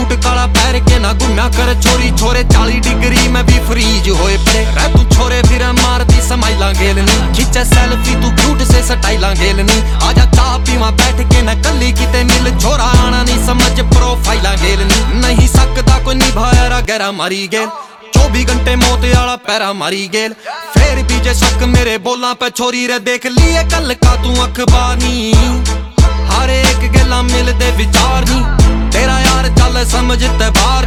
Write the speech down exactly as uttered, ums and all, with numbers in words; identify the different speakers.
Speaker 1: boot काला पैर के ना गुना कर छोरी छोरे चाली डिग्री में भी फ्रीज होए पड़े रह तू छोरे फिर मारती समाइला गेलनी खिंचे सेल्फी तू क्यूट से स्टाइला गेलनी आजा चाह पीवा बैठ के ना कली किते मिल छोरा आना नहीं समझ प्रोफाइला गेलनी नहीं सकता कोई निभाया रा गहरा मारी गेल चौबीस घंटे मौत आला पैरा मारी गेल फिर भी जे शक मेरे बोला पे छोरी रे देख लिए कल का तू अखबार नी हर एक गला मिलदे विचार नी तेरा यार चल समझते बाहर